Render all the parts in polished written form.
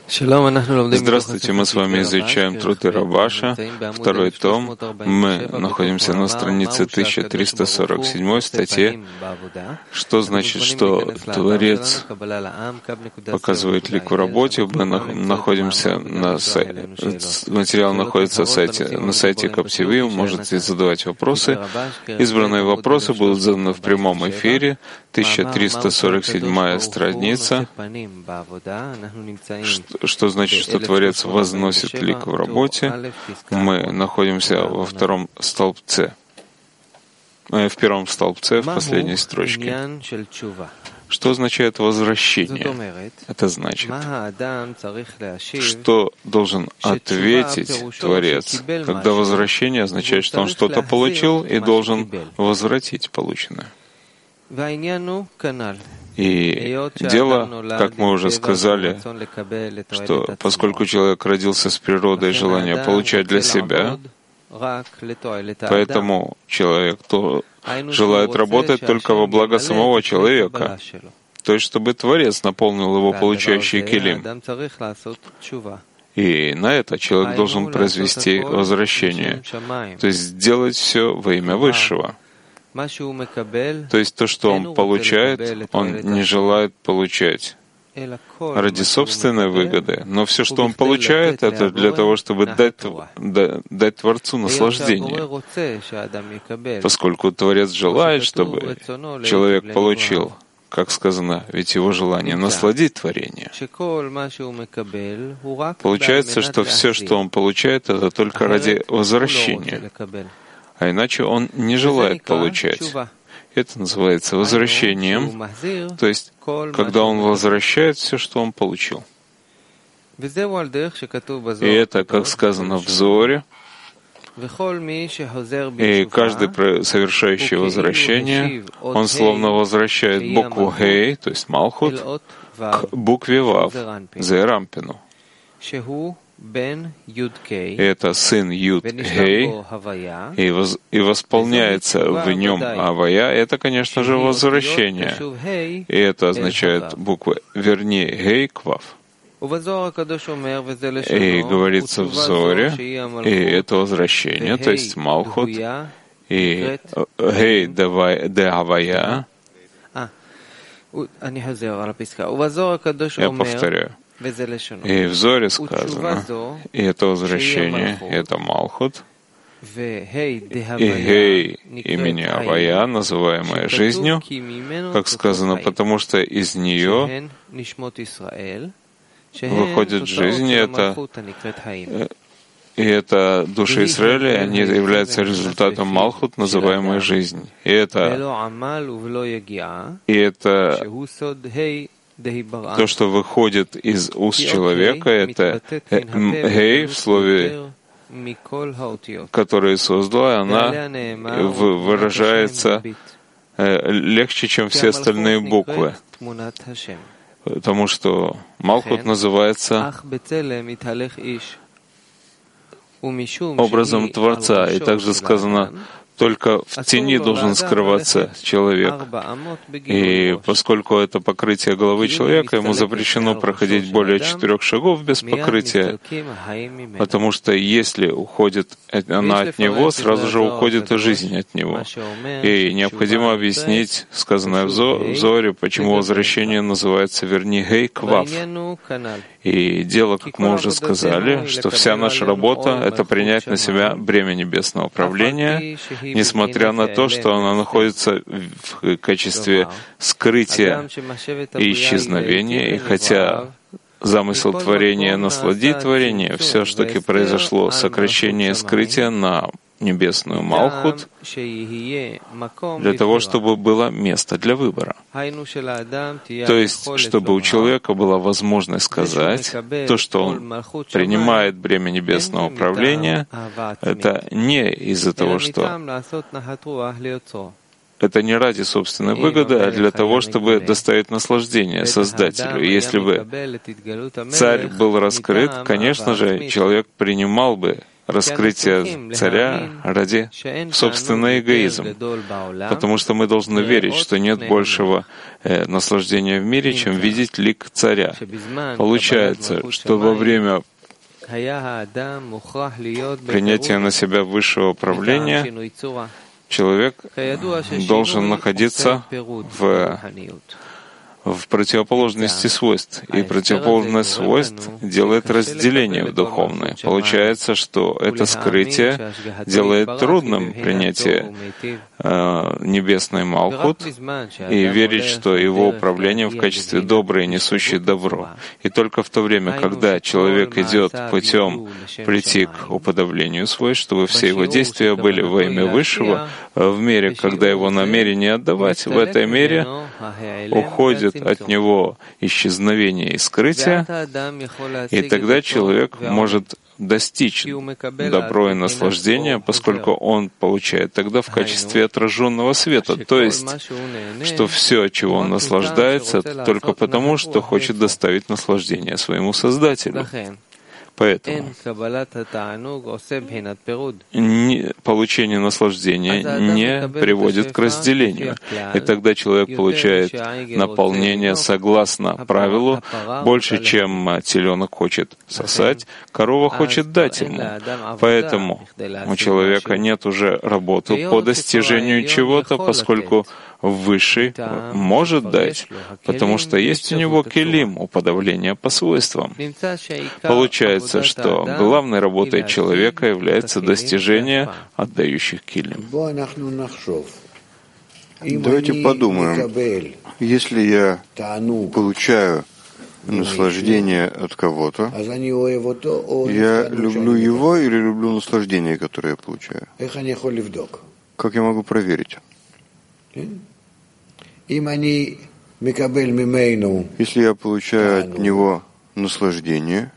Здравствуйте, мы с вами изучаем труды Рабаша, второй том. Мы находимся на странице 1347 статье. Что значит, что Творец показывает лик в работе? Мы находимся на сайте, материал находится на сайте Каптиви, вы можете задавать вопросы. Избранные вопросы будут заданы в прямом эфире, 1347 страница. Что значит, что Творец возносит лик в работе? Мы находимся во втором столбце, в первом столбце, в последней строчке. Что означает возвращение? Это значит, что должен ответить Творец, когда возвращение означает, что он что-то получил и должен возвратить полученное. И дело, как мы уже сказали, что поскольку человек родился с природой желания получать для себя, поэтому человек желает работать только во благо самого человека, то есть чтобы Творец наполнил его получающий килим. И на это человек должен произвести возвращение, то есть сделать все во имя Высшего. То есть то, что он получает, он не желает получать ради собственной выгоды, но все, что он получает, это для того, чтобы дать Творцу наслаждение. Поскольку Творец желает, чтобы человек получил, как сказано, ведь его желание насладить творение. Получается, что все, что он получает, это только ради возвращения. А иначе он не желает получать. Это называется возвращением, то есть, когда он возвращает все, что он получил. И это, как сказано в Зоре, и каждый совершающий возвращение, он словно возвращает букву «Хей», то есть «Малхут», к букве «Вав», «Зерампину». Это сын Юд-Хей, и восполняется в нем Авая. Это, конечно же, возвращение. И это означает буквы, вернее, Хей к Вав. И говорится в Зоре, и это возвращение, то есть Малхут, и Хей де Авая. Я повторяю. И в Зоре сказано, и это возвращение, и это Малхут, и Гей имени Авая, называемое жизнью, как сказано, потому что из нее выходит жизнь, и это души Израиля, они являются результатом Малхут, называемой жизнь. И это то, что выходит из уст человека, это «гей» в слове, которое создала, она выражается легче, чем все остальные буквы. Потому что Малхут называется образом Творца, и также сказано, только в тени должен скрываться человек. И поскольку это покрытие головы человека, ему запрещено проходить более 4 шагов без покрытия, потому что если уходит она от него, сразу же уходит и жизнь от него. И необходимо объяснить сказанное в Зоре, почему возвращение называется верни Гей к Вав. И дело, как мы уже сказали, что вся наша работа — это принять на себя бремя небесного правления, несмотря на то, что она находится в качестве скрытия и исчезновения, и хотя замысел творения насладить творение, все ж таки произошло сокращение скрытия на небесную Малхут для того, чтобы было место для выбора. То есть, чтобы у человека была возможность сказать, то, что он принимает бремя небесного управления, это не из-за того, что это не ради собственной выгоды, а для того, чтобы доставить наслаждение Создателю. И если бы царь был раскрыт, конечно же, человек принимал бы раскрытия царя ради собственного эгоизма, потому что мы должны верить, что нет большего наслаждения в мире, чем видеть лик царя. Получается, что во время принятия на себя высшего правления человек должен находиться в противоположности свойств, и противоположность свойств делает разделение в духовное. Получается, что это скрытие делает трудным принятие небесной Малхут и верить, что его управление в качестве доброе, несущее добро. И только в то время, когда человек идет путем прийти к уподоблению свойств, чтобы все его действия были во имя Высшего, в мере, когда его намерение отдавать, в этой мере уходит от него исчезновение и скрытие, и тогда человек может достичь добро и наслаждения, поскольку он получает тогда в качестве отраженного света, то есть, что все, от чего он наслаждается, только потому, что хочет доставить наслаждение своему Создателю. Поэтому получение наслаждения не приводит к разделению. И тогда человек получает наполнение согласно правилу больше, чем теленок хочет сосать, корова хочет дать ему. Поэтому у человека нет уже работы по достижению чего-то, поскольку Высший может дать, потому что есть у него келим, уподобление по свойствам. Получается, что главной работой человека является достижение отдающих келим. Давайте подумаем, если я получаю наслаждение от кого-то, я люблю его или люблю наслаждение, которое я получаю? Как я могу проверить? Если я получаю от него наслаждение,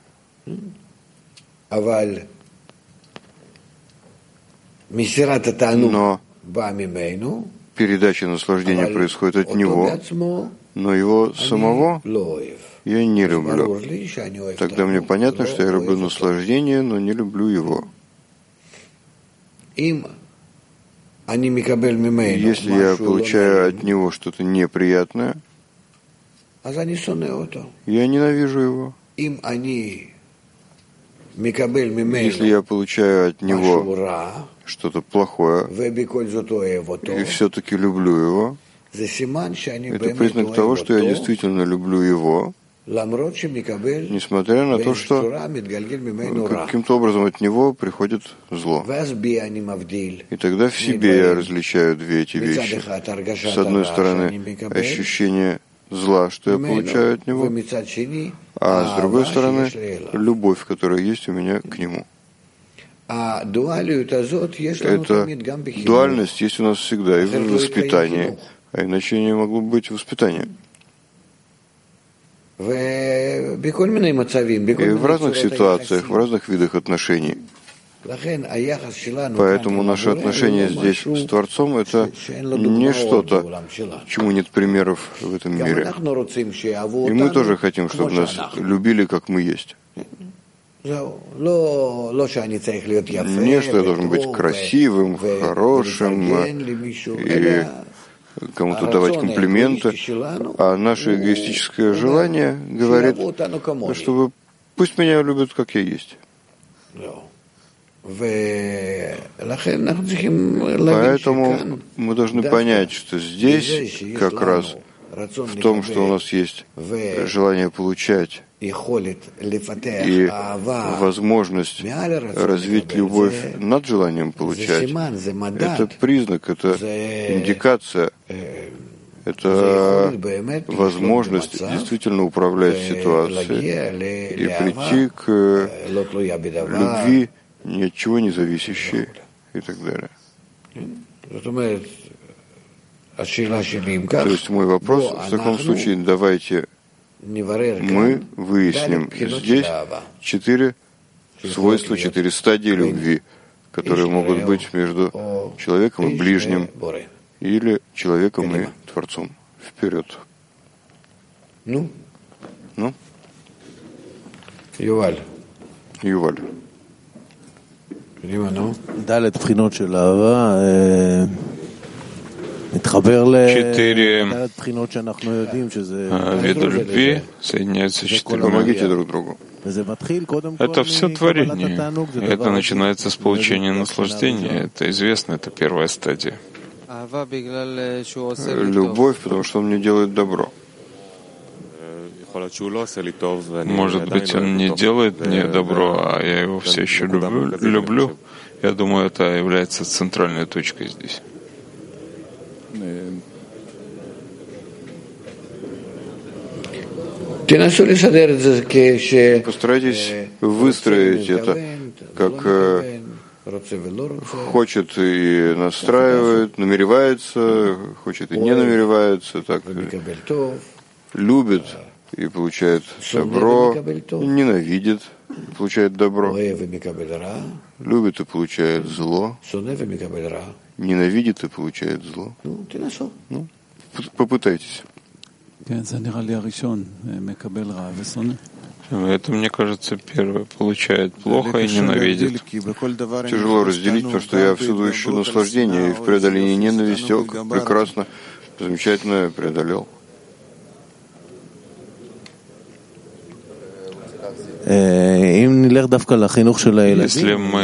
но передача наслаждения происходит от него, но его самого я не люблю. Тогда мне понятно, что я люблю наслаждение, но не люблю его. Если я получаю от него что-то неприятное, я ненавижу его. Если я получаю от него что-то плохое и все-таки люблю его, это признак того, что я действительно люблю его, несмотря на то, что каким-то образом от него приходит зло. И тогда в себе я различаю две эти вещи. С одной стороны, ощущение зла, что я получаю от него, а с другой стороны, любовь, которая есть у меня к нему. Эта дуальность есть у нас всегда и в воспитании, а иначе не могло быть воспитания. И в разных ситуациях, в разных видах отношений. Поэтому наше отношение здесь с Творцом — это не что-то, чему нет примеров в этом мире. И мы тоже хотим, чтобы нас любили, как мы есть. Не что я должен быть красивым, хорошим и кому-то давать комплименты, а наше эгоистическое желание говорит, чтобы пусть меня любят, как я есть. Поэтому мы должны понять, что здесь как раз в том, что у нас есть желание получать и возможность развить любовь над желанием получать, это признак, это индикация, это возможность действительно управлять ситуацией и прийти к любви, ни от чего не зависящей и так далее. То есть мой вопрос, в таком случае, давайте мы выясним здесь 4 свойства, 4 стадии любви, которые могут быть между человеком и ближним, или человеком и Творцом. Вперед. Ну? Юваль. Четыре вида любви соединяются с четырьмя. Помогите друг другу. Это все творение. Это начинается с получения наслаждения. Это известно, это первая стадия. Любовь, потому что он мне делает добро. Может быть, он не делает мне добро, а я его все еще люблю. Я думаю, это является центральной точкой здесь. Постарайтесь выстроить это, как хочет и настраивает, намеревается, хочет и не намеревается, так любит и получает добро, ненавидит и получает добро, любит и получает зло, ненавидит и получает зло. Ну, попытайтесь. Это, мне кажется, первое. Получает плохо и ненавидит. Тяжело разделить, потому что я всюду ищу наслаждение, и в преодолении ненависти прекрасно, замечательно преодолел. Если мы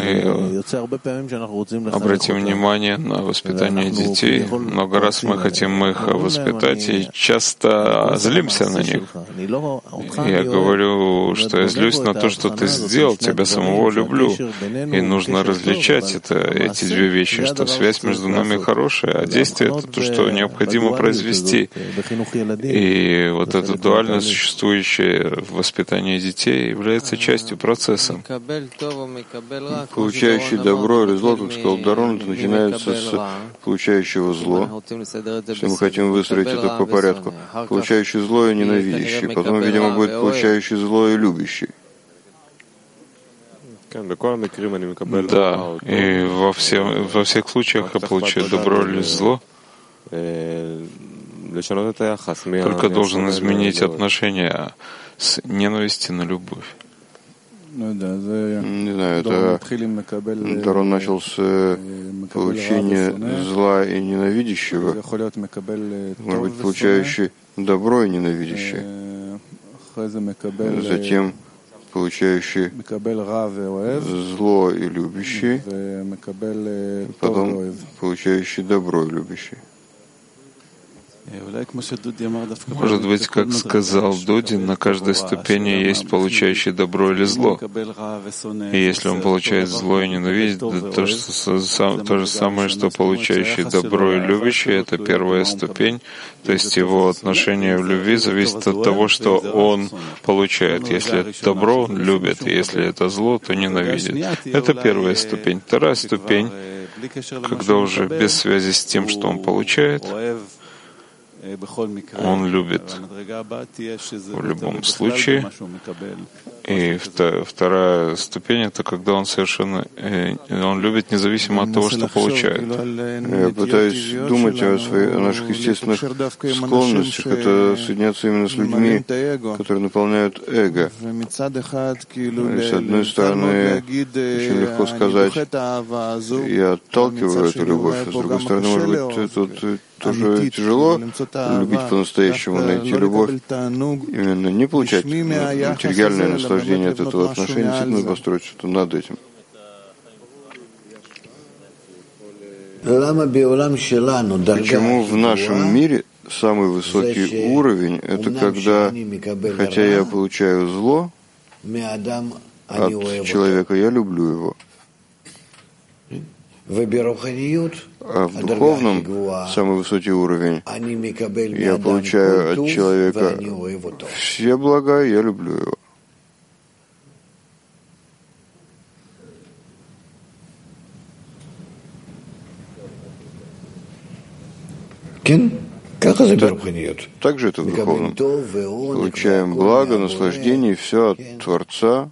обратим внимание на воспитание детей, много раз мы хотим их воспитать и часто злимся на них. Я говорю, что я злюсь на то, что ты сделал, тебя самого люблю. И нужно различать эти две вещи, что связь между нами хорошая, а действие — это то, что необходимо произвести. И вот эта дуальность, существующая в воспитании детей, является частью процесса. Получающий добро или зло, как сказал Дарон, это начинается с получающего зло. Если мы хотим выстроить это по порядку. Получающий зло и ненавидящий. Потом, видимо, будет получающий зло и любящий. Да, и во всех случаях я получаю добро или зло. Только должен изменить отношение с ненависти на любовь. Не знаю, это Дарон начал с получения зла и ненавидящего, может быть, получающий добро и ненавидящий, затем получающий зло и любящий, потом получающий добро и любящий. Может быть, как сказал Дуди, на каждой ступени есть получающий добро или зло. И если он получает зло и ненавидит, то же самое, что получающий добро и любящий, это первая ступень, то есть его отношение в любви зависит от того, что он получает. Если это добро, он любит, и если это зло, то ненавидит. Это первая ступень. Вторая ступень, когда уже без связи с тем, что он получает, он любит в любом случае. И вторая ступень — это когда он совершенно он любит независимо от того, что получает. Я пытаюсь думать о наших естественных склонностях. Это соединяться именно с людьми, которые наполняют эго. И с одной стороны, очень легко сказать, я отталкиваю эту любовь, а с другой стороны, может быть, это тоже тяжело любить по-настоящему, найти любовь, именно не получать материальное наслаждение от этого отношения, действительно построить что-то над этим. Почему в нашем мире самый высокий уровень — это когда, хотя я получаю зло от человека, я люблю его. А в духовном самый высокий уровень я получаю от человека все блага, я люблю его. Так же это в духовном. Получаем благо, наслаждение, все от Творца.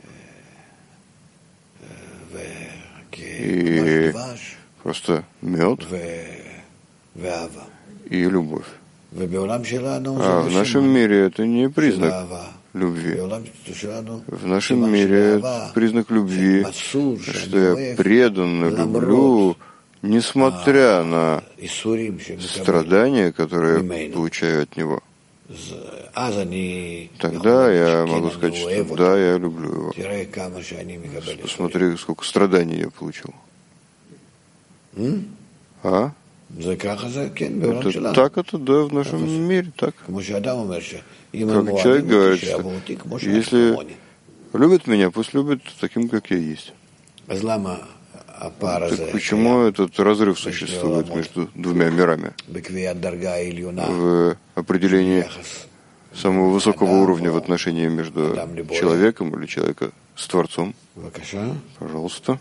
И просто мед и любовь. А в нашем мире это не признак любви. В нашем мире признак любви, что я преданно люблю, несмотря на страдания, которые получаю от него. Тогда я могу сказать, что да, я люблю его. Посмотри, сколько страданий я получил. А? Это так, это да, в нашем мире, так. Как человек говорит, что если любят меня, пусть любят таким, как я есть. Так почему этот разрыв существует между двумя мирами? В определении самого высокого уровня в отношении между человеком или человека с Творцом. Пожалуйста.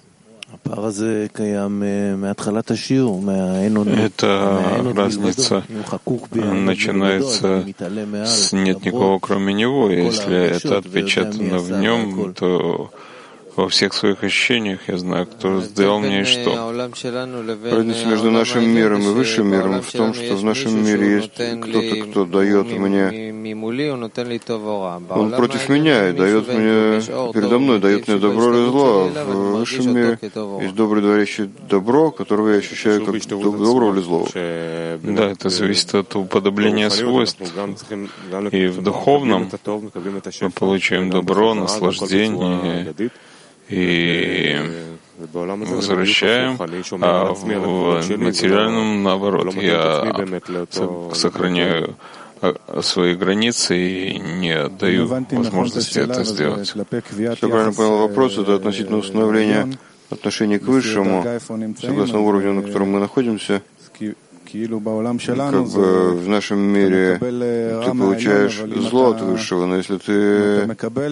Эта разница начинается с «нет никого, кроме него». Если это отпечатано в нем, то во всех своих ощущениях я знаю, кто сделал мне и что. Разница между нашим миром и высшим миром в том, что в нашем мире есть кто-то, кто дает мне, он против меня и дает мне, передо мной дает мне добро или зло. А в высшем мире есть добрый творящий добро, которого я ощущаю как добро или зло. Да, это зависит от уподобления свойств. И в духовном мы получаем добро, наслаждение, и возвращаем, а в материальном, наоборот, я сохраняю свои границы и не даю возможности это сделать. Если я правильно понял вопрос, это относительно установления отношения к высшему, согласно уровню, на котором мы находимся. Как бы в нашем мире ты получаешь зло от высшего, но если ты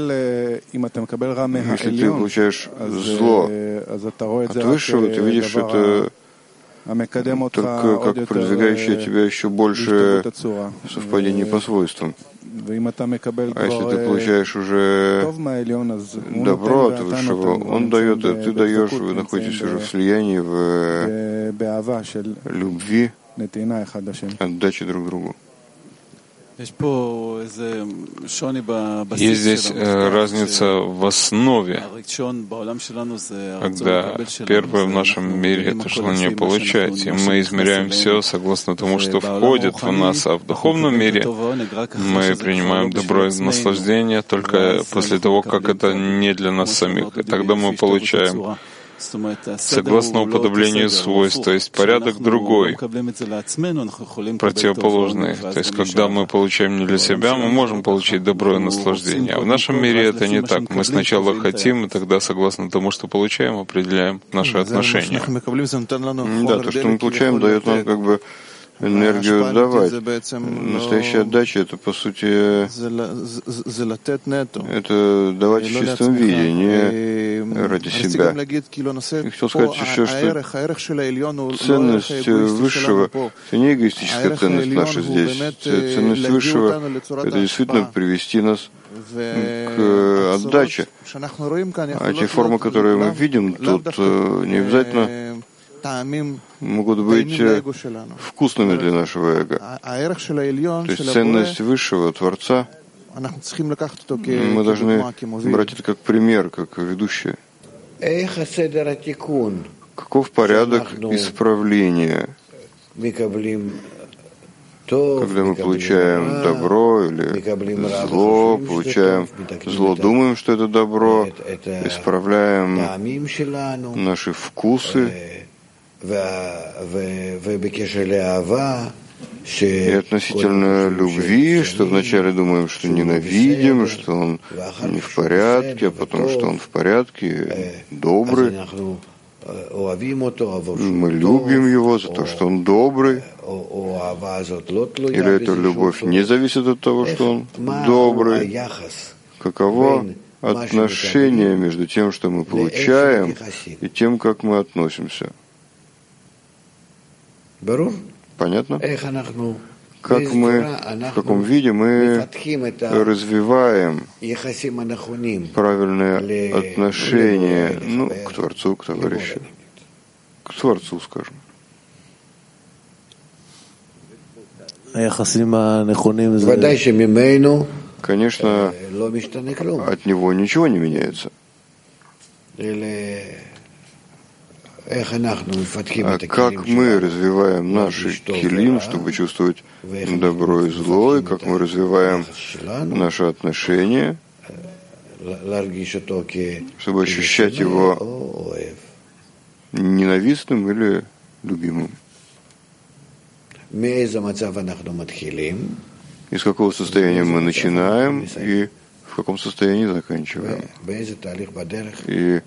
получаешь зло от высшего, ты видишь это только как продвигающее тебя еще больше совпадений по свойствам. А если ты получаешь уже добро от высшего, он дает, и ты даешь, вы находитесь уже в слиянии, в любви, отдаче друг другу. Есть здесь разница в основе, когда первое в нашем мире — это желание получать, и мы измеряем все согласно тому, что входит в нас, а в духовном мире мы принимаем добро и наслаждение только после того, как это не для нас самих, и тогда мы получаем согласно уподоблению свойств, то есть порядок другой, противоположный. То есть, когда мы получаем не для себя, мы можем получить добро и наслаждение. А в нашем мире это не так. Мы сначала хотим, и тогда, согласно тому, что получаем, определяем наши отношения. Да, то, что мы получаем, дает нам как бы энергию давать. Настоящая отдача — это, по сути, это давать в чистом виде, не ради себя. Я хотел сказать еще, что ценность высшего — это не эгоистическая ценность наша здесь. Ценность высшего — это действительно привести нас к отдаче. А те формы, которые мы видим тут, не обязательно могут быть вкусными для нашего эго. То есть ценность высшего Творца мы должны брать это как пример, как ведущее. Каков порядок исправления, когда мы получаем добро или зло, получаем зло, думаем, что это добро, исправляем наши вкусы, и относительно любви, что вначале думаем, что ненавидим, что он не в порядке, а потом, что он в порядке, добрый. Мы любим его за то, что он добрый. Или эта любовь не зависит от того, что он добрый. Каково отношение между тем, что мы получаем, и тем, как мы относимся? Понятно? Как мы, в каком виде мы развиваем правильные отношения, к Творцу, к товарищу, к Творцу, скажем. конечно, от него ничего не меняется. А как мы развиваем наши килим, чтобы чувствовать добро и зло, и как мы развиваем наши отношения, чтобы ощущать его ненавистным или любимым? Из какого состояния мы начинаем и в каком состоянии заканчиваем? И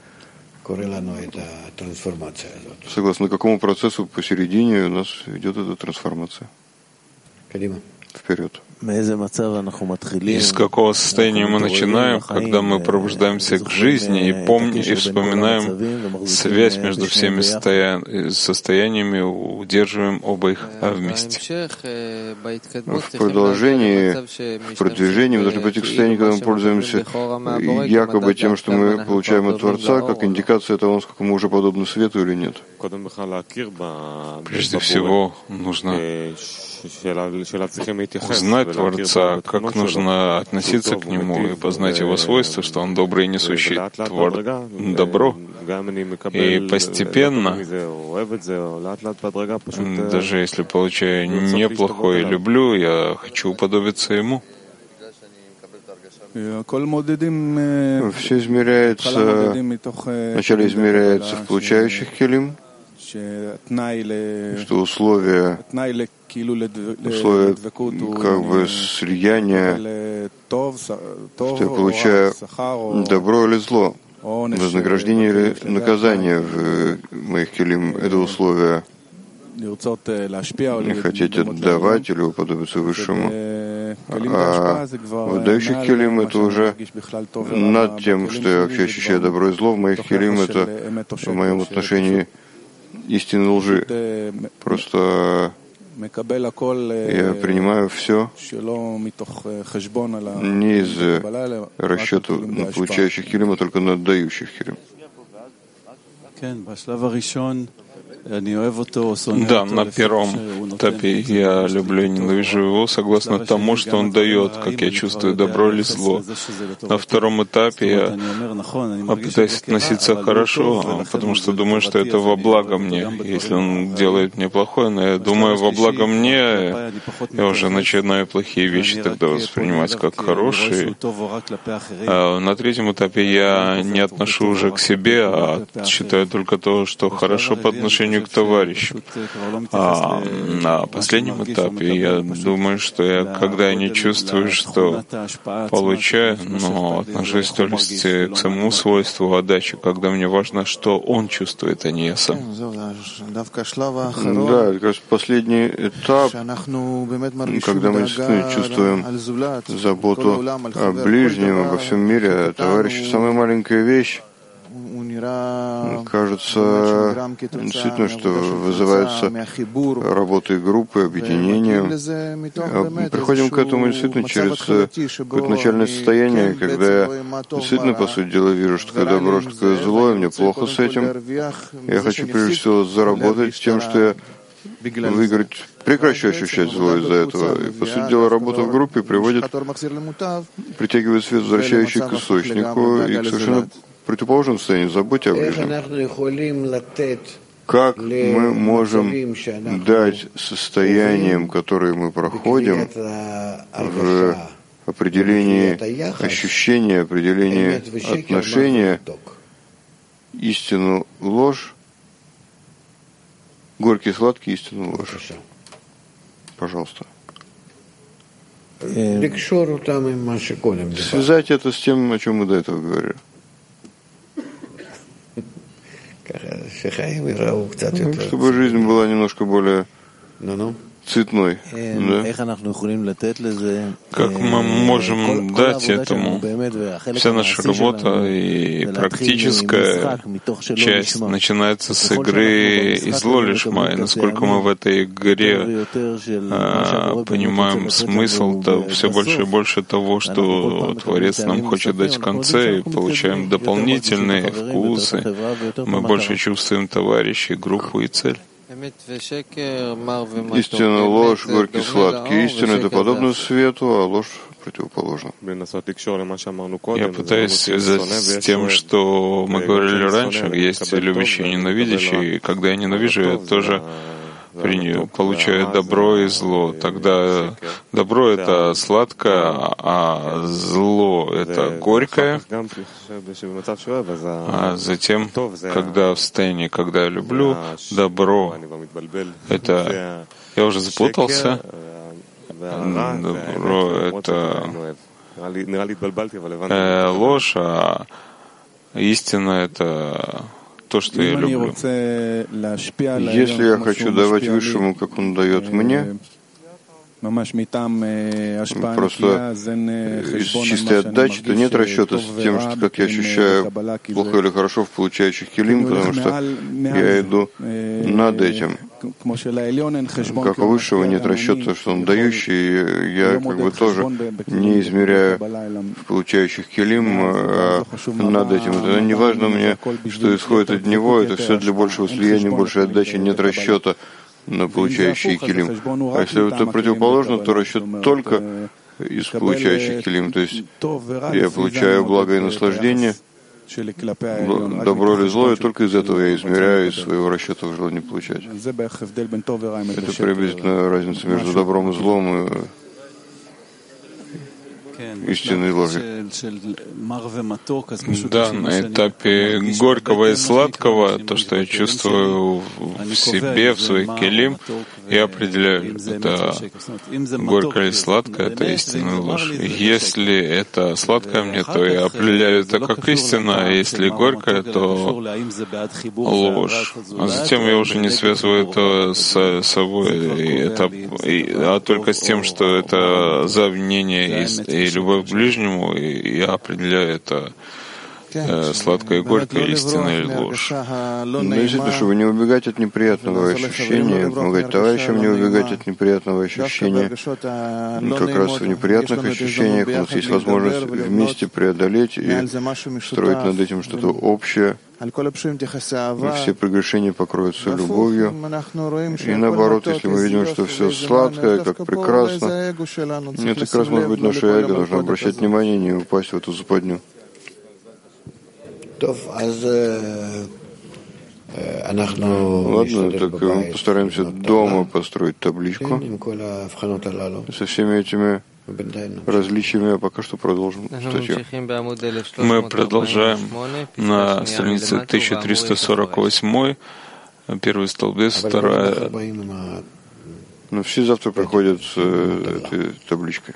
согласно какому процессу посередине у нас идет эта трансформация? Вперед. Из какого состояния мы начинаем, когда мы пробуждаемся к жизни и помним и вспоминаем связь между всеми состояниями, удерживаем оба их вместе. В продвижении мы должны пойти к состоянию, когда мы пользуемся якобы тем, что мы получаем от Творца, как индикация того, насколько мы уже подобны свету или нет. Прежде всего, нужно узнать Творца, как нужно относиться к Нему и познать Его свойства, что Он добрый и несущий добро. И постепенно, даже если получаю неплохое и люблю, я хочу уподобиться Ему. Все измеряется, вначале измеряется в получающих килим, что условия как бы слияния, что я получаю добро или зло, вознаграждение или наказание в моих килим, это условия. Не хотите отдавать или уподобиться высшему. А в дающих килим это уже над тем, что я вообще ощущаю добро и зло. В моих килим это в моем отношении истины лжи. Просто я принимаю все не из расчета на получающих килим, а только на отдающих килим. Да, на первом этапе я люблю и ненавижу его согласно тому, что он дает, как я чувствую, добро или зло. На втором этапе я попытаюсь относиться хорошо, потому что думаю, что это во благо мне. Если он делает мне плохое, но я думаю, во благо мне, я уже начинаю плохие вещи тогда воспринимать как хорошие. На третьем этапе я не отношу уже к себе, а считаю только то, что хорошо по отношению к товарищу. А на последнем этапе я думаю, что когда я не чувствую, что получаю, но отношусь только к самому свойству отдачи, когда мне важно, что он чувствует, а не я сам. Да, это как раз последний этап, когда мы действительно чувствуем заботу о ближнем, обо всем мире, о товарище. Самая маленькая вещь, кажется, действительно, что вызывается работой группы, объединением. Мы приходим к этому действительно через какое-то начальное состояние, когда я действительно, по сути дела, вижу, что такое добро, что такое зло, и мне плохо с этим. Я хочу, прежде всего, заработать тем, что я выиграть, прекращу ощущать зло из-за этого. И, по сути дела, работа в группе притягивает свет, возвращающий к источнику, и к совершенно противоположном состоянии, заботе о ближнем. Как мы можем дать состояниям, которые мы проходим, в определении ощущения, определении отношения, истину, ложь, горький, сладкий, истину, ложь. Пожалуйста. Связать это с тем, о чем мы до этого говорили. Чтобы жизнь была немножко более цветной. Да? Как мы можем дать этому? Вся наша работа и практическая часть начинается с игры из зло лишма. И насколько мы в этой игре понимаем смысл, то все больше и больше того, что Творец нам хочет дать в конце, и получаем дополнительные вкусы. Мы больше чувствуем товарищей, группу и цель. Истина, ложь, горький, сладкий. Истина — это подобно свету, а ложь противоположно. Я пытаюсь связать с тем, что мы говорили раньше, есть любящий и ненавидящий, и когда я ненавижу, я тоже получаю добро и зло. Тогда добро — это сладкое, а зло — это горькое. А затем, когда в состоянии, когда я люблю, добро — это... Я уже запутался. Добро — это ложь, а истина — это то, что я люблю. Если я хочу давать Высшему, как Он дает мне, просто из чистой отдачи, то нет расчета с тем, что как я ощущаю плохо или хорошо в получающих килим, потому что я иду над этим. Как у Высшего нет расчета, что Он дающий, я как бы тоже не измеряю в получающих килим над этим. Это не важно мне, что исходит от Него, это все для большего слияния, большей отдачи, нет расчета на получающие килим. А если это противоположно, то расчет только из получающих килим. То есть я получаю благо и наслаждение, добро или зло, и только из этого я измеряю из своего расчета в желании получать. Это приблизительно разница между добром и злом и истинной ложи. Да, на этапе горького и сладкого, то, что я чувствую в себе, в своих келим, я определяю, это горькое или сладкое, это истинная ложь. Если это сладкое мне, то я определяю это как истина, а если горькое, то ложь. А затем я уже не связываю это с собой, а только с тем, что это за обвинение и любовь к ближнему, и я определяю это сладкое и горькое, истинная или ложь. Но действительно, чтобы не убегать от неприятного ощущения, помогать товарищам не убегать от неприятного ощущения. Как раз в неприятных ощущениях у нас есть возможность вместе преодолеть и строить над этим что-то общее. И все прегрешения покроются любовью. И наоборот, если мы видим, что все сладкое, как прекрасно, это как раз может быть наше эго, нужно обращать внимание и не упасть в эту западню. Ладно, так мы постараемся дома построить табличку со всеми этими различиями, а пока что продолжим статью. Мы продолжаем на странице 1348, первый столбец, вторая. Но все завтра приходят с этой табличкой.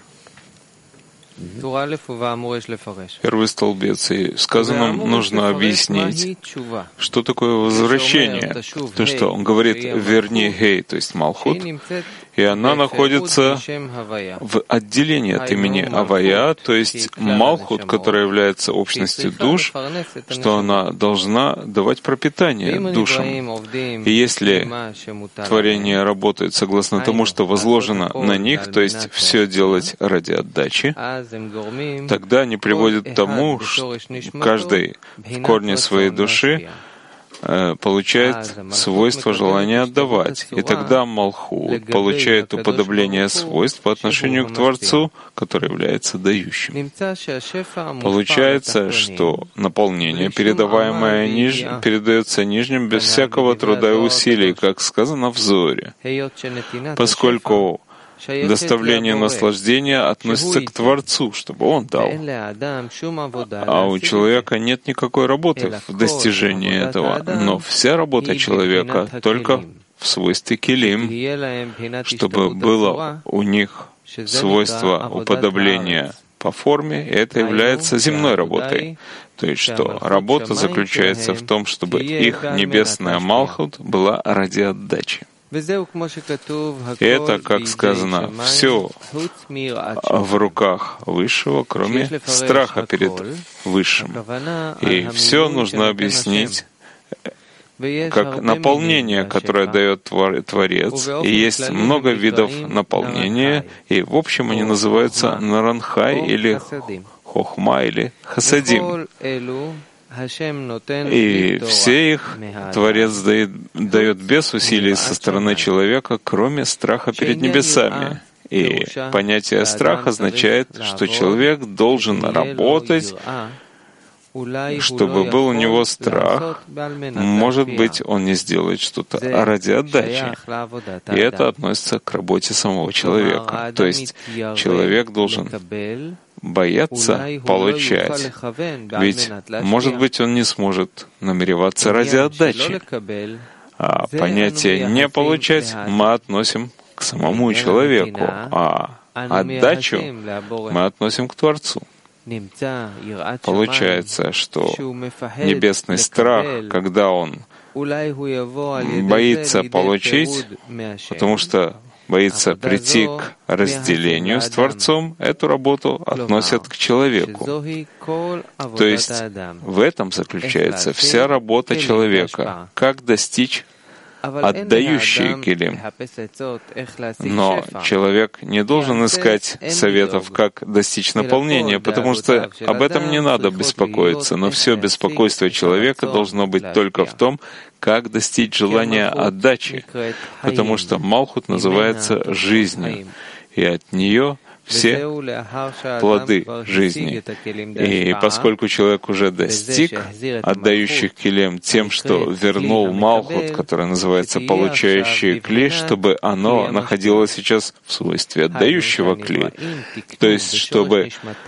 Первый столбец. И сказанным нужно объяснить, что такое возвращение. То, что он говорит «верни гей», то есть Малхут, и она находится в отделении от имени Авая, то есть Малхут, которая является общностью душ, что она должна давать пропитание душам. И если творение работает согласно тому, что возложено на них, то есть все делать ради отдачи, тогда они приводят к тому, что каждый в корне своей души получает свойство желания отдавать. И тогда Малхут получает уподобление свойств по отношению к Творцу, который является дающим. Получается, что наполнение, передаваемое передается нижним без всякого труда и усилий, как сказано в Зоре, поскольку доставление наслаждения относится к Творцу, чтобы Он дал. А у человека нет никакой работы в достижении этого, но вся работа человека только в свойстве келим, чтобы было у них свойство уподобления по форме, и это является земной работой. То есть, что работа заключается в том, чтобы их небесная Малхут была ради отдачи. И это, как сказано, все в руках Высшего, кроме страха перед Высшим. И все нужно объяснить как наполнение, которое дает Творец. И есть много видов наполнения, и в общем они называются Наранхай или Хохма или Хасадим. И все их Творец дает без усилий со стороны человека, кроме страха перед небесами. И понятие страх означает, что человек должен работать, чтобы был у него страх. Может быть, он не сделает что-то ради отдачи. И это относится к работе самого человека. То есть человек должен бояться получать. Ведь, может быть, он не сможет намереваться ради отдачи. А понятие «не получать» мы относим к самому человеку, а отдачу мы относим к Творцу. Получается, что небесный страх, когда он боится получить, потому что боится прийти к разделению с Творцом, эту работу относят к человеку. То есть в этом заключается вся работа человека, как достичь отдающие келим. Но человек не должен искать советов, как достичь наполнения, потому что об этом не надо беспокоиться. Но все беспокойство человека должно быть только в том, как достичь желания отдачи, потому что Малхут называется жизнью, и от нее все плоды жизни. И поскольку человек уже достиг отдающих келем тем, что вернул Малхут, который называется получающий кли, чтобы оно находилось сейчас в свойстве отдающего кли, то есть чтобы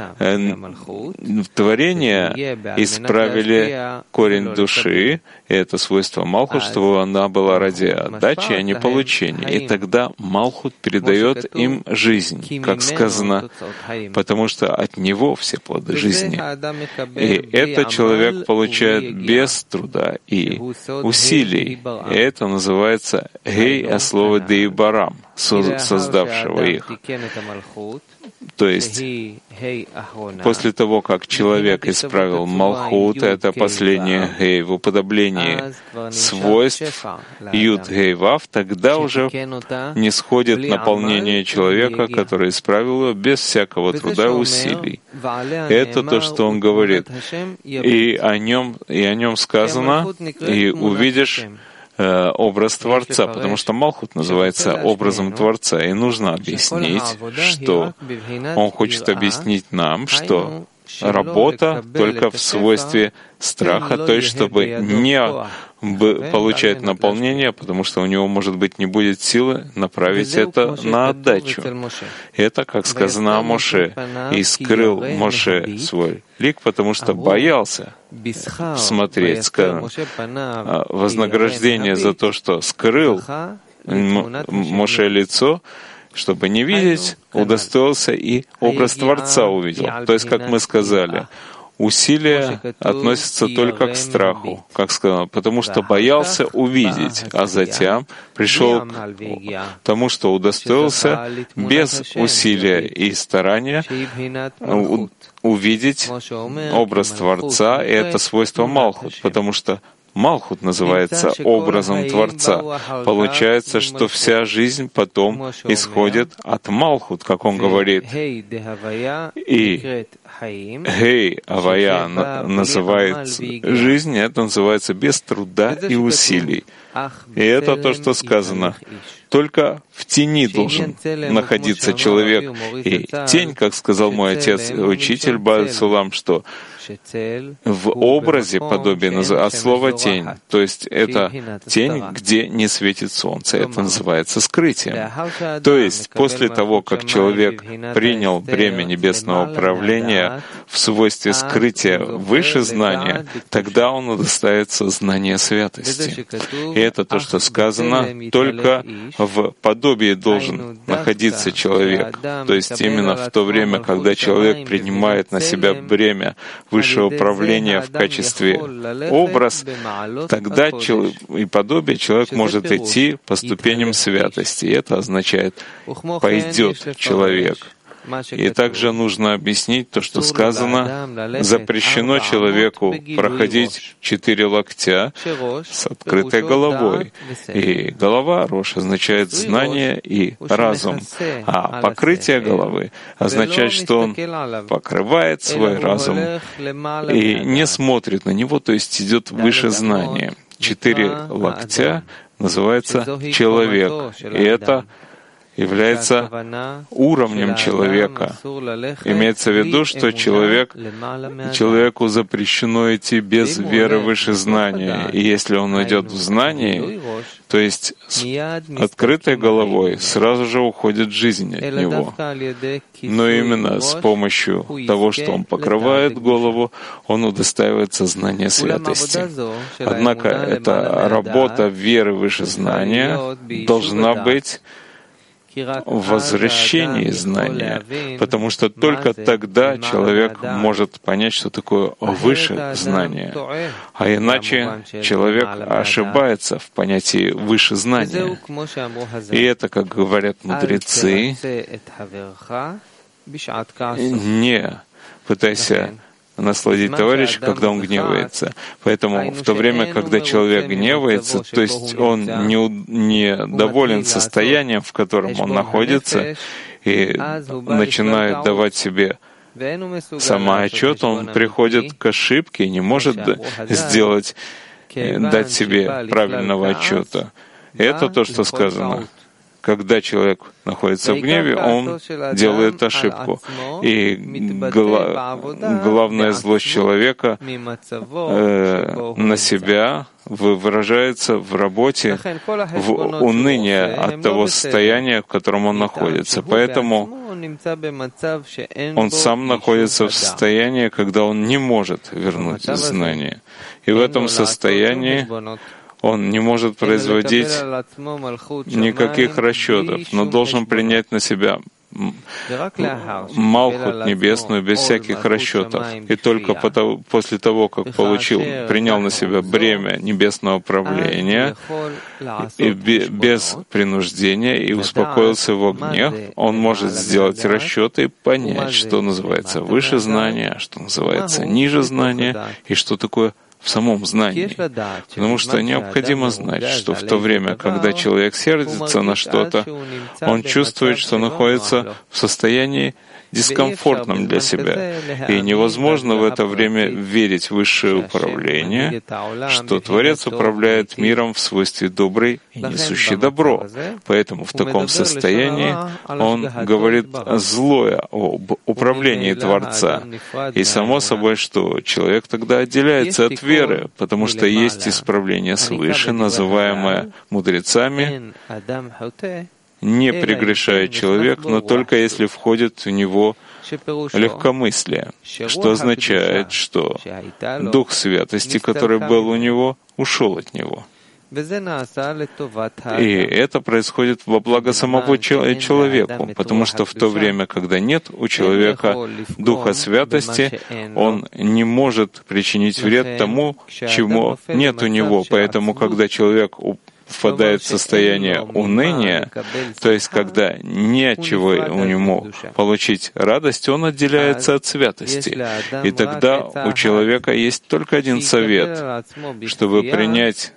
творения исправили корень души, и это свойство Малхут, чтобы она была ради отдачи, а не получения. И тогда Малхут передает им жизнь, как сказано, потому что от него все плоды жизни. И это человек получает без труда и усилий. И это называется «гей» от слова «деибарам», создавшего их. То есть, после того, как человек исправил Малхут, это последнее «гей» в уподоблении свойств Юд, Гей, Вав, тогда уже не сходит наполнение человека, который исправил его без всякого труда и усилий. Это то, что он говорит. И о нем сказано, и увидишь образ Творца, потому что Малхут называется образом Творца, и нужно объяснить, что он хочет объяснить нам, что работа только в свойстве страха, то есть чтобы не получать наполнение, потому что у него, может быть, не будет силы направить это на отдачу. Это, как сказано о Моше, и скрыл Моше свой лик, потому что боялся смотреть, вознаграждение за то, что скрыл Моше лицо, чтобы не видеть, удостоился и образ Творца увидел. То есть, как мы сказали, усилия относятся только к страху, как сказано, потому что боялся увидеть, а затем пришел к тому, что удостоился без усилия и старания увидеть образ Творца, и это свойство Малхут, потому что Малхут называется образом Творца. Получается, что вся жизнь потом исходит от Малхут, как он говорит. И Гей Авая называется жизнь, это называется без труда и усилий. И это то, что сказано. Только в тени должен находиться человек. И тень, как сказал мой отец, учитель Бааль Сулам, что в образе подобие от слова «тень», то есть это тень, где не светит солнце, это называется скрытием. То есть после того, как человек принял бремя небесного управления в свойстве скрытия выше знания, тогда он удостоится знания святости. И это то, что сказано, только в подобии должен находиться человек. То есть именно в то время, когда человек принимает на себя бремя высшего управления в качестве образ, тогда и подобие человек может идти по ступеням святости. И это означает «пойдет человек». И также нужно объяснить то, что сказано, запрещено человеку проходить 4 локтя с открытой головой. И голова, рош, означает знание и разум. А покрытие головы означает, что он покрывает свой разум и не смотрит на него, то есть идет выше знания. 4 локтя называется человек. И это является уровнем человека. Имеется в виду, что человеку запрещено идти без веры выше знания. И если он идет в знании, то есть с открытой головой, сразу же уходит жизнь от него. Но именно с помощью того, что он покрывает голову, он удостаивается знания святости. Однако эта работа веры выше знания должна быть в возвращении знания, потому что только тогда человек может понять, что такое выше знания. А иначе человек ошибается в понятии выше знания. И это, как говорят мудрецы, не пытайся насладить товарища, когда он гневается. Поэтому в то время, когда человек гневается, то есть он не доволен состоянием, в котором он находится, и начинает давать себе самоотчет, он приходит к ошибке и не может дать себе правильного отчета. И это то, что сказано. Когда человек находится в гневе, он делает ошибку. И главная злость человека на себя выражается в работе, в унынии от того состояния, в котором он находится. Поэтому он сам находится в состоянии, когда он не может вернуть знание. И в этом состоянии он не может производить никаких расчетов, но должен принять на себя Малхут небесную без всяких расчетов. И только после того, как принял на себя бремя небесного правления и без принуждения и успокоился в огне, он может сделать расчеты и понять, что называется выше знания, что называется ниже знания и что такое в самом знании. Потому что необходимо знать, что в то время, когда человек сердится на что-то, он чувствует, что находится в состоянии дискомфортном для себя. И невозможно в это время верить в высшее управление, что Творец управляет миром в свойстве добрый и несущий добро. Поэтому в таком состоянии он говорит злое об управлении Творца. И само собой, что человек тогда отделяется от веры, потому что есть исправление свыше, называемое мудрецами, не прегрешает человек, но только если входит в него легкомыслие, что означает, что Дух Святости, который был у него, ушел от него. И это происходит во благо самого человеку, потому что в то время, когда нет у человека Духа Святости, он не может причинить вред тому, чему нет у него. Поэтому, когда человек впадает в состояние уныния, то есть когда не от чего у него получить радость, он отделяется от святости. И тогда у человека есть только один совет, чтобы принять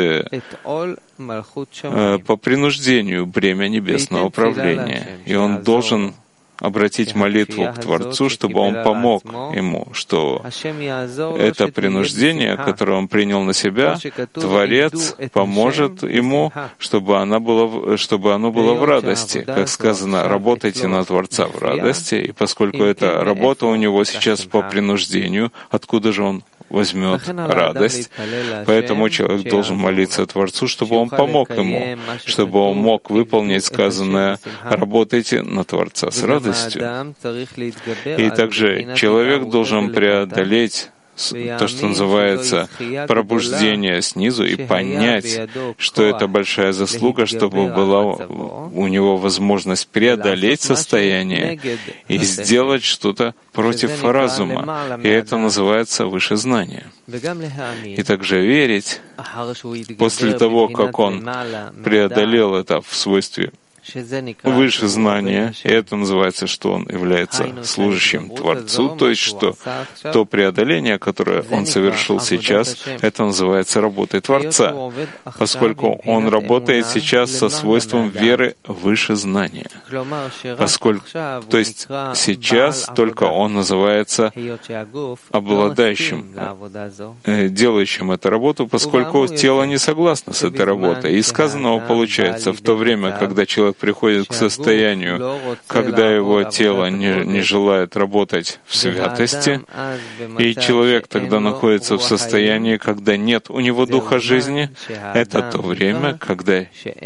по принуждению бремя небесного управления. И он должен обратить молитву к Творцу, чтобы Он помог ему, что это принуждение, которое он принял на себя, Творец поможет ему, чтобы оно было в радости. Как сказано, работайте на Творца в радости, и поскольку эта работа у него сейчас по принуждению, откуда же он возьмет радость. Поэтому человек должен молиться Творцу, чтобы он помог ему, чтобы он мог выполнить сказанное «работайте на Творца с радостью». И также человек должен преодолеть то, что называется пробуждение снизу, и понять, что это большая заслуга, чтобы была у него возможность преодолеть состояние и сделать что-то против разума. И это называется выше знания. И также верить, после того, как он преодолел это в свойстве выше знания, и это называется, что он является служащим Творцу, то есть что то преодоление, которое он совершил сейчас, это называется работой Творца, поскольку он работает сейчас со свойством веры выше знания. То есть сейчас только он называется обладающим, делающим эту работу, поскольку тело не согласно с этой работой. И сказанного получается, в то время, когда человек приходит к состоянию, когда его тело не желает работать в святости, и человек тогда находится в состоянии, когда нет у него духа жизни, это то время, когда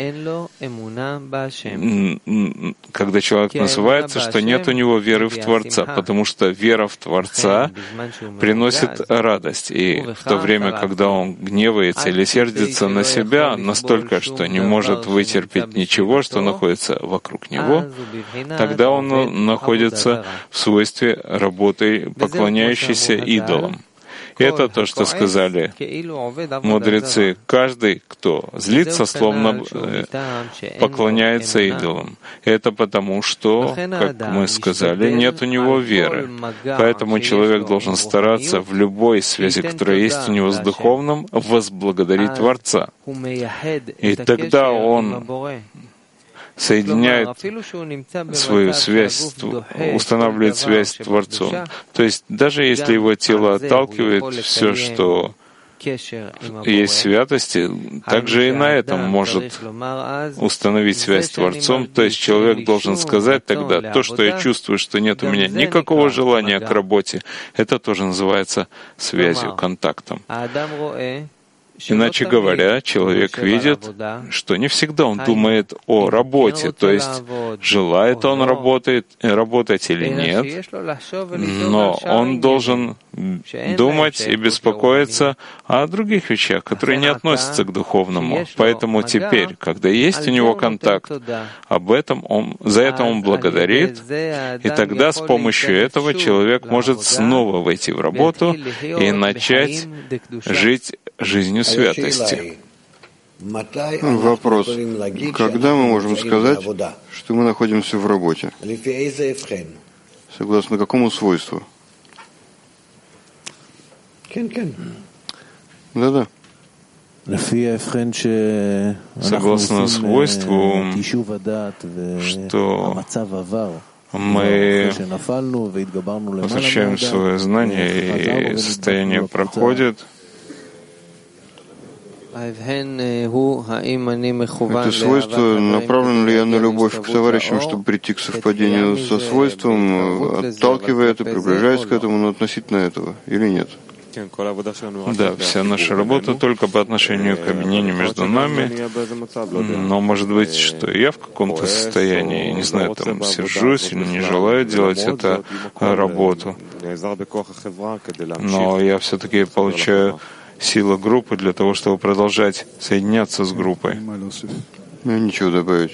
человек называется, что нет у него веры в Творца, потому что вера в Творца приносит радость. И в то время, когда он гневается или сердится на себя настолько, что не может вытерпеть ничего, что находится вокруг него, тогда он находится в свойстве работы, поклоняющейся идолам. Это то, что сказали мудрецы. Каждый, кто злится, словно поклоняется идолам. Это потому, что, как мы сказали, нет у него веры. Поэтому человек должен стараться в любой связи, которая есть у него с духовным, возблагодарить Творца. И тогда он соединяет свою связь, устанавливает связь с Творцом. То есть даже если его тело отталкивает все, что есть святости, также и на этом может установить связь с Творцом. То есть человек должен сказать тогда, то, что я чувствую, что нет у меня никакого желания к работе, это тоже называется связью, контактом. Иначе говоря, человек видит, что не всегда он думает о работе, то есть желает он работать или нет, но он должен думать и беспокоиться о других вещах, которые не относятся к духовному. Поэтому теперь, когда есть у него контакт, за это он благодарит, и тогда с помощью этого человек может снова войти в работу и начать жить жизнью святости. Вопрос. Когда мы можем сказать, что мы находимся в работе? Согласно какому свойству? Да-да. Согласно свойству, что мы возвращаем свое знание, и состояние проходит. Это свойство, направлено ли я на любовь к товарищам, чтобы прийти к совпадению со свойством, отталкивая это, приближаясь к этому, но относительно этого, или нет? Да, вся наша работа только по отношению к объединению между нами, но может быть, что я в каком-то состоянии, не знаю, там, сержусь или не желаю делать эту работу, но я все-таки получаю силу группы для того, чтобы продолжать соединяться с группой. Ничего добавить.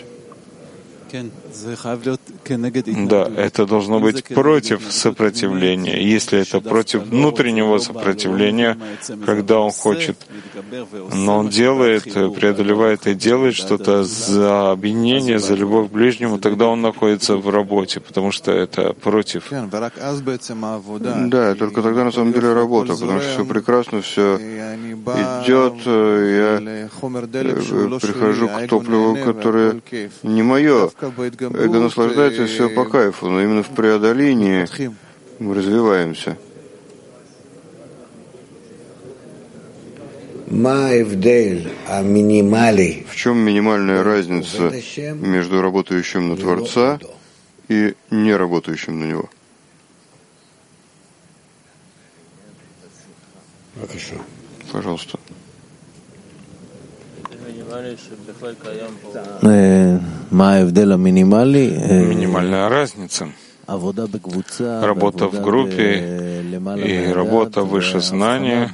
Да, это должно быть против сопротивления. Если это против внутреннего сопротивления, когда он хочет, но он делает, преодолевает и делает что-то за объединение, за любовь к ближнему, тогда он находится в работе, потому что это против. Да, только тогда на самом деле работа, потому что все прекрасно, все идет, я прихожу к топливу, которое не мое. Эго наслаждается, и все по кайфу, но именно в преодолении мы развиваемся. В чем минимальная разница между работающим на Творца и не работающим на него? Пожалуйста. Минимальная разница. Работа в группе и работа выше знания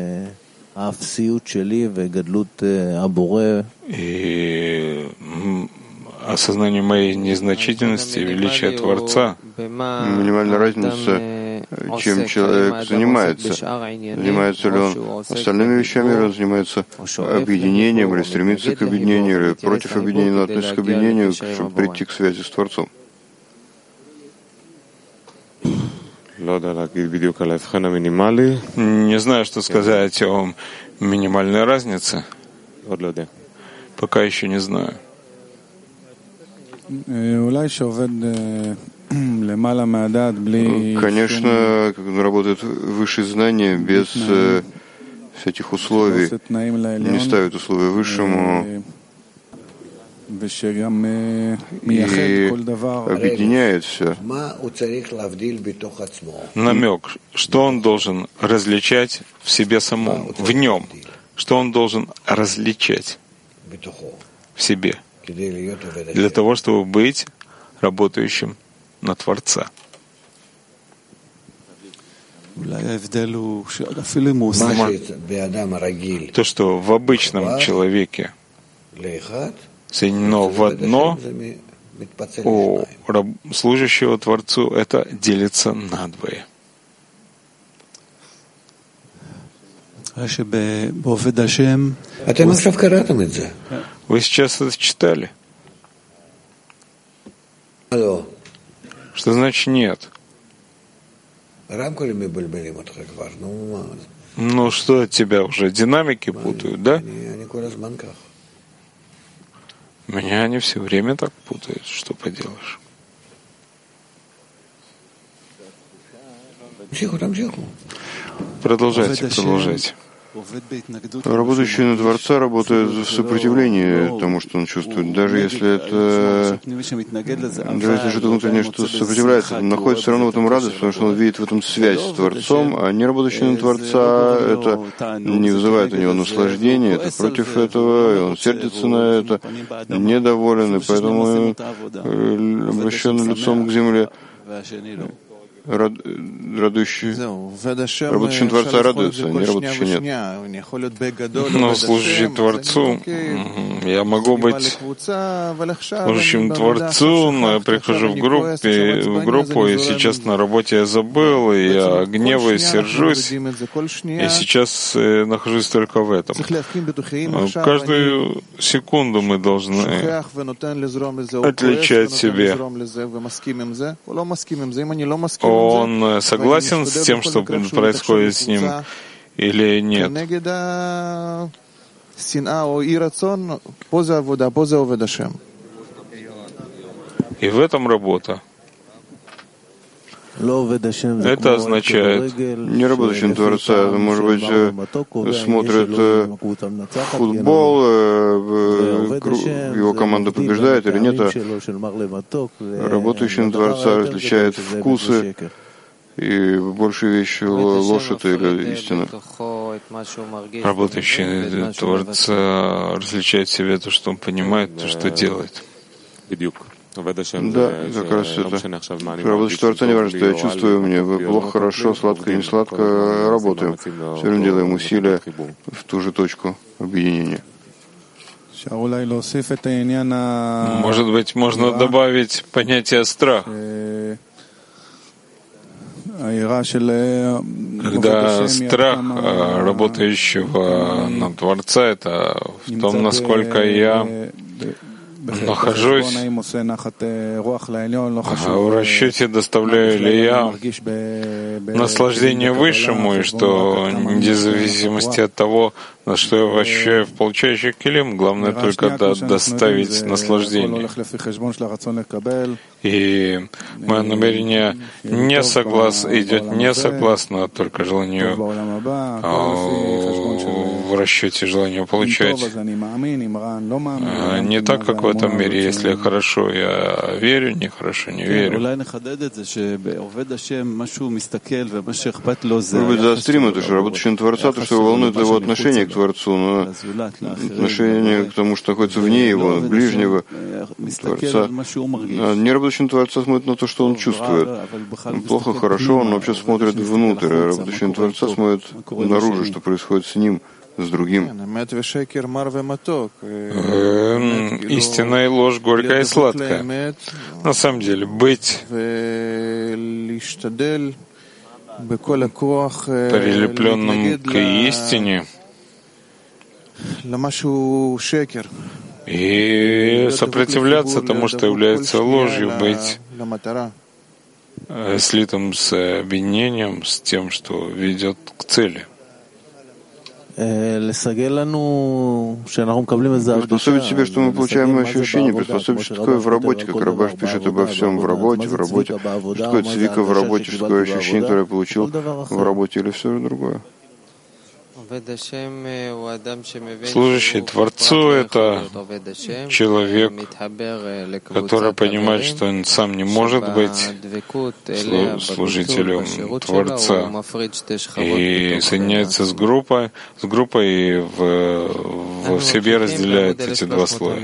и осознание моей незначительности и величия Творца. Минимальная разница, чем человек занимается. Занимается ли он остальными вещами, или он занимается объединением, или стремится к объединению, или против объединения, но относится к объединению, чтобы прийти к связи с Творцом. Не знаю, что сказать о минимальной разнице. Пока еще не знаю. Конечно, когда работает выше знания, без всяких условий, не ставит условия высшему, и объединяет все. Намек, что он должен различать в себе самом, в нем, что он должен различать в себе, для того, чтобы быть работающим на Творца. То, что в обычном человеке соединено в одно, у служащего Творцу это делится надвое. Вы сейчас это читали? Что значит нет? Ну что от тебя уже динамики путают, да? Меня они все время так путают, что поделаешь. Продолжайте. Работающий на Творца работает в сопротивлении тому, что он чувствует. Даже если что-то внутреннее, что сопротивляется, он находит все равно в этом радость, потому что он видит в этом связь с Творцом, а не работающий на Творца, это не вызывает у него наслаждения, это против этого, и он сердится на это, недоволен, и поэтому обращен лицом к земле. Работающий Творца радуется, а не работающий нет. Но служащий Творцу, я могу быть служащим Творцу, но я прихожу в группу, и сейчас на работе я забыл, и я гневаюсь, сержусь, и сейчас нахожусь только в этом. Каждую секунду мы должны отличать себе. Он согласен с тем, что происходит с ним, или нет? И в этом работа. Это означает, не работающий Творца, может быть, смотрит футбол, его команда побеждает или нет, а работающий Творца различает вкусы, и большая вещь ложь это или истина. Работающий Творца различает в себе то, что он понимает, то, что делает. Да, как раз это. Работающий Творца не важно, что я чувствую, мне плохо, хорошо, сладко или не сладко, работаем. Все время делаем усилия в ту же точку объединения. Может быть, можно добавить понятие страх. Когда страх работающего на Творца, это в том, насколько я нахожусь в расчете, доставляю ли я наслаждение высшему, и что вне зависимости от того, на что я вообще в получающих килим, главное только доставить наслаждение. И мое намерение идет не согласно только желанию, в расчете желанию получать. Не так, как в этом мире. Если хорошо, я верю, нехорошо, не верю. Может быть, заострим это, что работающий на Творца, то, что волнует его отношение к Творцу, но отношение к тому, что находится вне его, ближнего Творца. Не работающий на Творца смотрит на то, что он чувствует. Плохо, хорошо, он вообще смотрит внутрь, а работающий на Творца смотрит наружу, что происходит с ним, с другим. Истина и ложь, горькая и сладкая. На самом деле, быть прилепленным к истине и сопротивляться тому, что является ложью, быть слитым с объединением, с тем, что ведет к цели. Приспособить себе, что мы получаем ощущение, приспособить, что такое в работе, как Рабаш пишет обо всем в работе, что такое цвика в работе, что такое ощущение, которое я получил в работе, или все другое. Служащий Творцу — это человек, который понимает, что он сам не может быть служителем Творца, и соединяется с группой и в себе разделяет эти два слоя.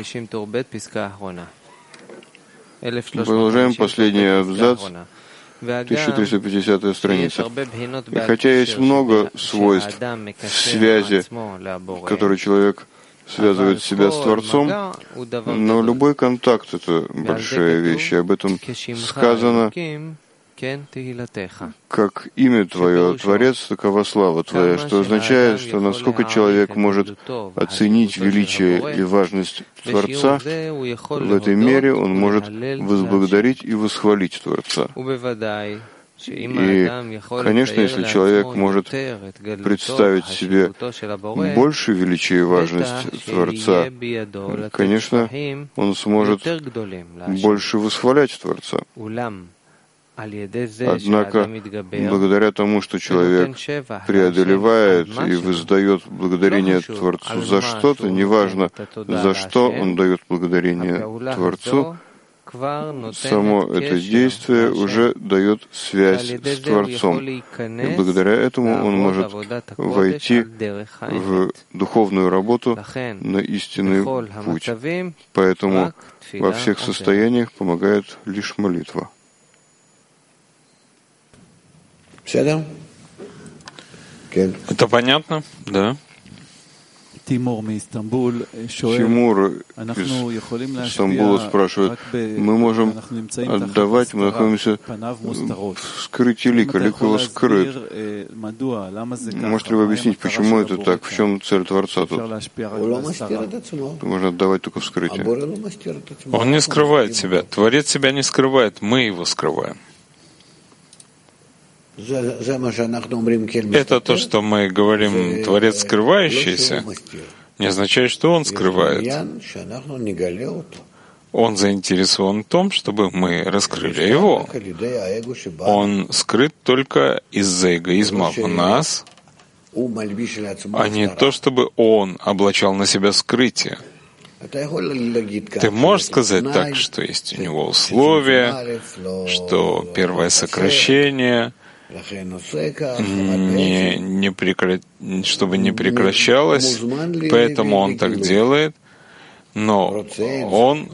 Продолжаем последний абзац, 1350 страница. И хотя есть много свойств в связи, в которой человек связывает себя с Творцом, но любой контакт — это большая вещь, и об этом сказано: «Как имя Твое, Творец, такова слава Твоя», что означает, что насколько человек может оценить величие и важность Творца, в этой мере он может возблагодарить и восхвалить Творца. И, конечно, если человек может представить себе больше величия и важность Творца, конечно, он сможет больше восхвалять Творца. Однако, благодаря тому, что человек преодолевает и воздает благодарение Творцу за что-то, неважно, за что он дает благодарение Творцу, само это действие уже дает связь с Творцом. И благодаря этому он может войти в духовную работу на истинный путь. Поэтому во всех состояниях помогает лишь молитва. Это понятно? Да. Тимур из Стамбула спрашивает: мы можем отдавать, мы находимся в скрытии лика, лик его скрыт. Можете ли вы объяснить, почему это так? В чем цель Творца тут? Можно отдавать только в скрытии. Он не скрывает себя. Творец себя не скрывает, мы его скрываем. Это то, что мы говорим, Творец скрывающийся, не означает, что он скрывает. Он заинтересован в том, чтобы мы раскрыли его. Он скрыт только из-за эгоизма в нас, а не то, чтобы он облачал на себя скрытие. Ты можешь сказать так, что есть у него условия, что первое сокращение, чтобы не прекращалось, поэтому он так делает, но он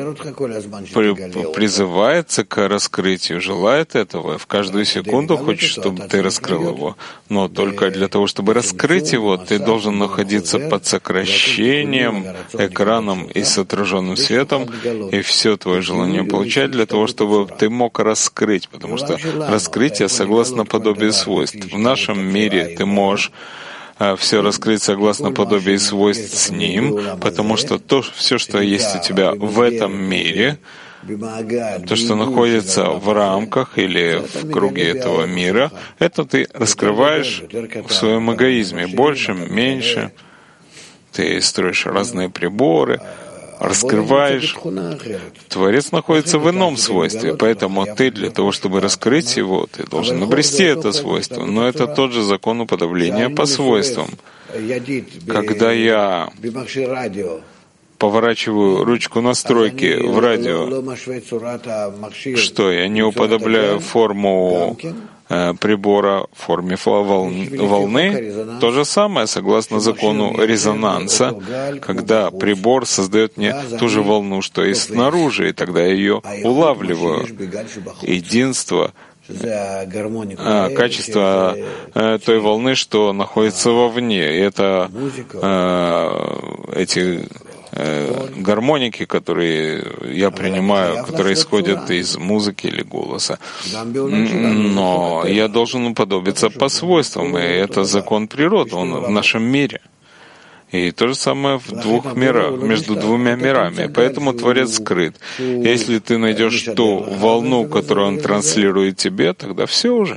призывается к раскрытию, желает этого, в каждую секунду хочет, чтобы ты раскрыл его. Но только для того, чтобы раскрыть его, ты должен находиться под сокращением, экраном и с отраженным светом, и все твое желание получать для того, чтобы ты мог раскрыть, потому что раскрытие согласно подобию свойств. В нашем мире ты можешь все раскрыть согласно подобию свойств с ним, потому что все, что есть у тебя в этом мире, то, что находится в рамках или в круге этого мира, это ты раскрываешь в своем эгоизме, больше, меньше. Ты строишь разные приборы, раскрываешь. Творец находится в ином свойстве, поэтому ты для того, чтобы раскрыть его, ты должен обрести это свойство. Но это тот же закон уподобления по свойствам. Когда я поворачиваю ручку настройки в радио, что я не уподобляю форму прибора в форме волны, то же самое, согласно закону резонанса, когда прибор создает мне ту же волну, что и снаружи, и тогда я ее улавливаю. Единство, качество той волны, что находится вовне. И это эти гармоники, которые я принимаю, которые исходят из музыки или голоса. Но я должен уподобиться по свойствам, и это закон природы, он в нашем мире. И то же самое в двух мирах, между двумя мирами. Поэтому Творец скрыт. Если ты найдешь ту волну, которую он транслирует тебе, тогда все уже.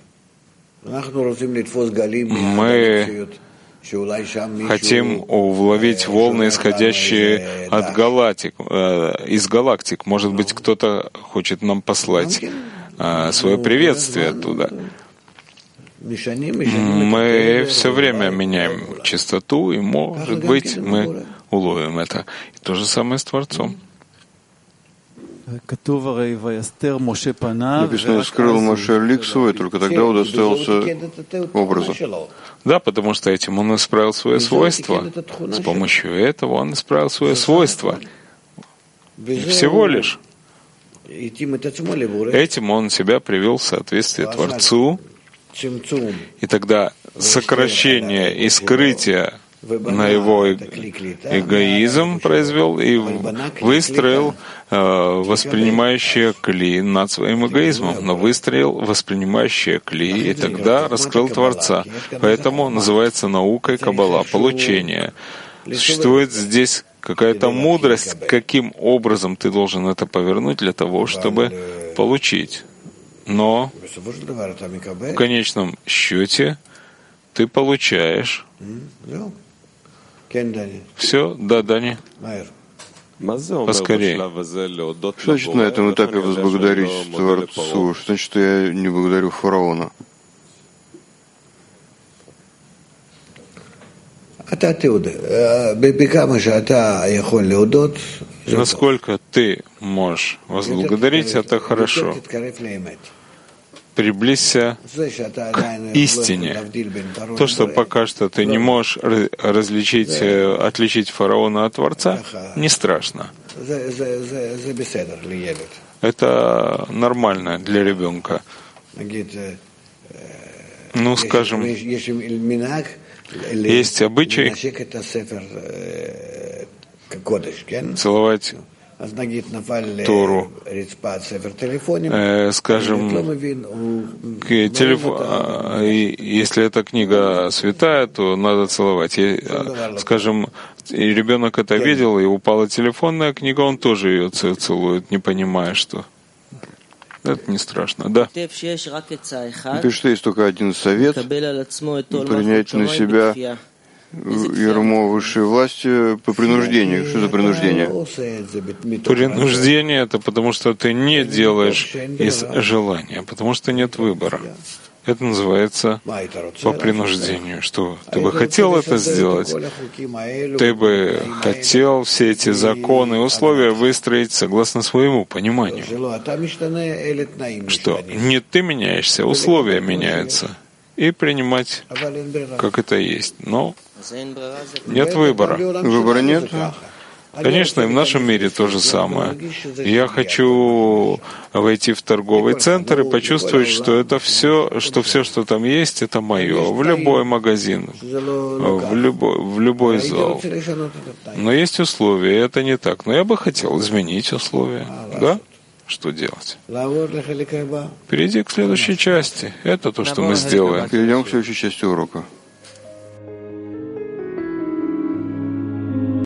Мы хотим уловить волны, исходящие от галактик, из галактик. Может быть, кто-то хочет нам послать свое приветствие оттуда. Мы все время меняем чистоту, и, может быть, мы уловим это. И то же самое с Творцом. Написано, скрыл Моше лик свой, только тогда удостоился образа. Да, потому что этим он исправил свое свойство. С помощью этого он исправил свое свойство. И всего лишь. Этим он себя привел в соответствие Творцу. И тогда сокращение и скрытие на его эгоизм произвел и выстроил воспринимающее кли над своим эгоизмом, но выстроил воспринимающее кли и тогда раскрыл Творца. Поэтому называется наукой Каббала, получение. Существует здесь какая-то мудрость, каким образом ты должен это повернуть для того, чтобы получить. Но в конечном счете ты получаешь. Все, да, Дани? Поскорее. Что значит на этом этапе возблагодарить Творцу? Что значит, что я не благодарю фараона? Насколько ты можешь возблагодарить, это хорошо. Приблизься к истине. То, что пока что ты не можешь отличить фараона от Творца, не страшно. Это нормально для ребенка. Ну, скажем, есть обычай целовать Тору, скажем, если эта книга святая, то надо целовать. Скажем, и ребенок это видел, и упала телефонная книга, он тоже ее целует, не понимая, что это не страшно. Да. Напиши, что есть только один совет: принять на себя ярмо высшей власти по принуждению. Что за принуждение? Принуждение — это потому, что ты не делаешь из желания, потому что нет выбора. Это называется по принуждению. Что ты бы хотел это сделать? Ты бы хотел все эти законы и условия выстроить согласно своему пониманию. Что не ты меняешься, условия меняются. И принимать, как это есть. Но нет выбора. Выбора нет? Конечно, и в нашем мире то же самое. Я хочу войти в торговый центр и почувствовать, что это все, что там есть, это мое. В любой магазин, в любой зал. Но есть условия, и это не так. Но я бы хотел изменить условия. Да? Что делать? Перейди к следующей части. Это то, что мы сделаем. Перейдем к следующей части урока.